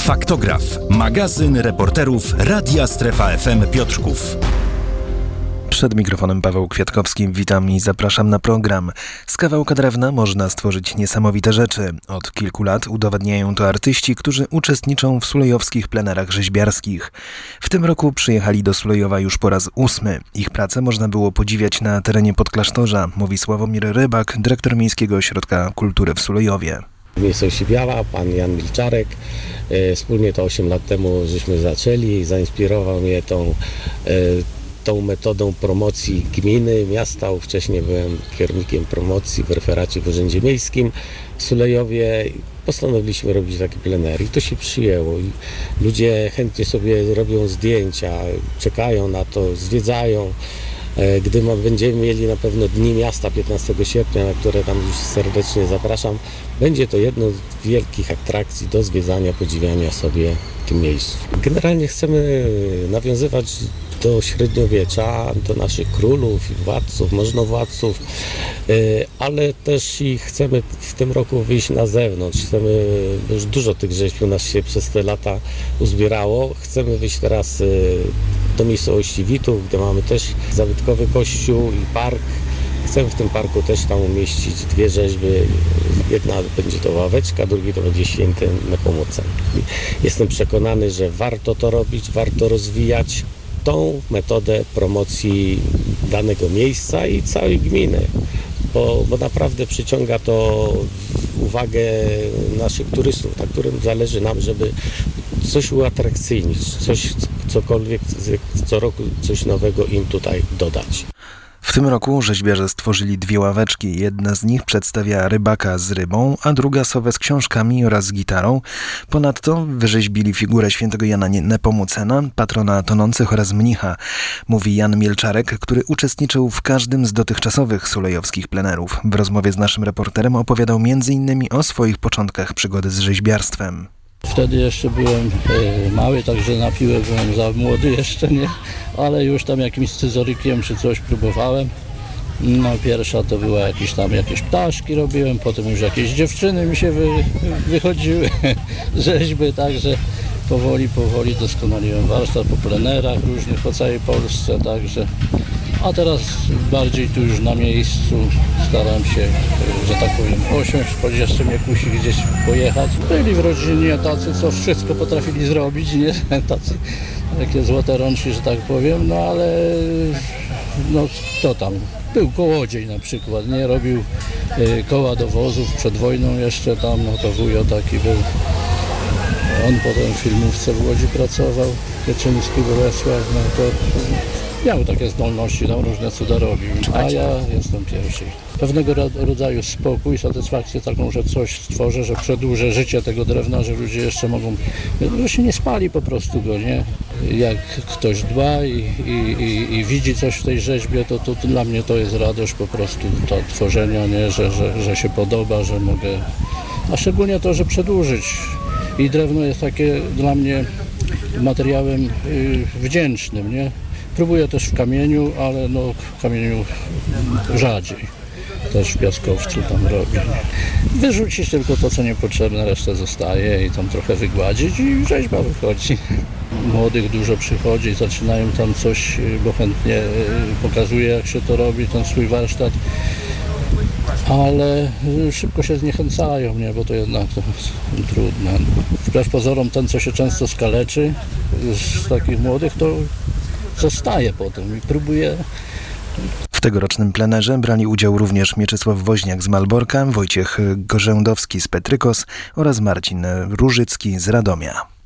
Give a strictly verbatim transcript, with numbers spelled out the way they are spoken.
Faktograf. Magazyn reporterów Radia Strefa F M Piotrków. Przed mikrofonem Paweł Kwiatkowski. Witam i zapraszam na program. Z kawałka drewna można stworzyć niesamowite rzeczy. Od kilku lat udowadniają to artyści, którzy uczestniczą w sulejowskich plenerach rzeźbiarskich. W tym roku przyjechali do Sulejowa już po raz ósmy. Ich pracę można było podziwiać na terenie Podklasztorza, mówi Sławomir Rybak, dyrektor Miejskiego Ośrodka Kultury w Sulejowie. Miejscowości Biała, pan Jan Milczarek. Wspólnie to osiem lat temu żeśmy zaczęli. Zainspirował mnie tą, tą metodą promocji gminy, miasta. Wcześniej byłem kierownikiem promocji w referacie w Urzędzie Miejskim w Sulejowie. Postanowiliśmy robić taki plener i to się przyjęło. I ludzie chętnie sobie robią zdjęcia, czekają na to, zwiedzają. Gdy będziemy mieli na pewno Dni Miasta piętnastego sierpnia, na które tam już serdecznie zapraszam, będzie to jedno z wielkich atrakcji do zwiedzania, podziwiania sobie w tym miejscu. Generalnie chcemy nawiązywać do średniowiecza, do naszych królów i władców, możnowładców, ale też i chcemy w tym roku wyjść na zewnątrz. Chcemy, już dużo tych rzeźb u nas się przez te lata uzbierało. Chcemy wyjść teraz do miejscowości Witów, gdzie mamy też zabytkowy kościół i park. Chcemy w tym parku też tam umieścić dwie rzeźby. Jedna będzie to ławeczka, drugi to będzie święty Nepomucen. Jestem przekonany, że warto to robić, warto rozwijać tą metodę promocji danego miejsca i całej gminy, bo, bo naprawdę przyciąga to uwagę naszych turystów, na którym zależy nam, żeby coś uatrakcyjnić, coś, cokolwiek, co roku coś nowego im tutaj dodać. W tym roku rzeźbiarze stworzyli dwie ławeczki. Jedna z nich przedstawia rybaka z rybą, a druga sowę z książkami oraz z gitarą. Ponadto wyrzeźbili figurę świętego Jana Nepomucena, patrona tonących oraz mnicha, mówi Jan Mielczarek, który uczestniczył w każdym z dotychczasowych sulejowskich plenerów. W rozmowie z naszym reporterem opowiadał między innymi o swoich początkach przygody z rzeźbiarstwem. Wtedy jeszcze byłem e, mały, także na piłę byłem za młody jeszcze, nie? Ale już tam jakimś scyzorykiem czy coś próbowałem. No pierwsza to była jakieś tam jakieś ptaszki robiłem, potem już jakieś dziewczyny mi się wy, wychodziły, rzeźby, także powoli, powoli doskonaliłem warsztat po plenerach różnych po całej Polsce, także. A teraz bardziej tu już na miejscu staram się, że tak powiem, osiąść, choć jeszcze mnie kusi gdzieś pojechać. Byli w rodzinie tacy, co wszystko potrafili zrobić, nie? Tacy takie złote rączki, że tak powiem, no ale no kto tam? Był kołodziej na przykład, nie? Robił y, koła do wozów przed wojną jeszcze tam, no to wujo taki był. On potem w filmówce w Łodzi pracował, Pieczyński, Bolesław, no to miał takie zdolności, tam różne cuda robił, a ja jestem pierwszy. Pewnego rodzaju spokój, satysfakcję taką, że coś stworzę, że przedłużę życie tego drewna, że ludzie jeszcze mogą, że się nie spali po prostu go, nie? Jak ktoś dba i, i, i, i widzi coś w tej rzeźbie, to, to, to dla mnie to jest radość po prostu to tworzenia, nie? Że, że, że się podoba, że mogę, a szczególnie to, że przedłużyć. I drewno jest takie dla mnie materiałem yy, wdzięcznym, nie? Próbuję też w kamieniu, ale no w kamieniu rzadziej. Też w piaskowcu tam robię. Wyrzucić tylko to, co niepotrzebne, resztę zostaje i tam trochę wygładzić i rzeźba wychodzi. Młodych dużo przychodzi, zaczynają tam coś, bo chętnie pokazuję, jak się to robi, ten swój warsztat. Ale szybko się zniechęcają, nie? Bo to jednak to trudne. Wbrew pozorom ten, co się często skaleczy z takich młodych, to zostaje potem i próbuje. W tegorocznym plenerze brali udział również Mieczysław Woźniak z Malborka, Wojciech Gorzędowski z Petrykos oraz Marcin Różycki z Radomia.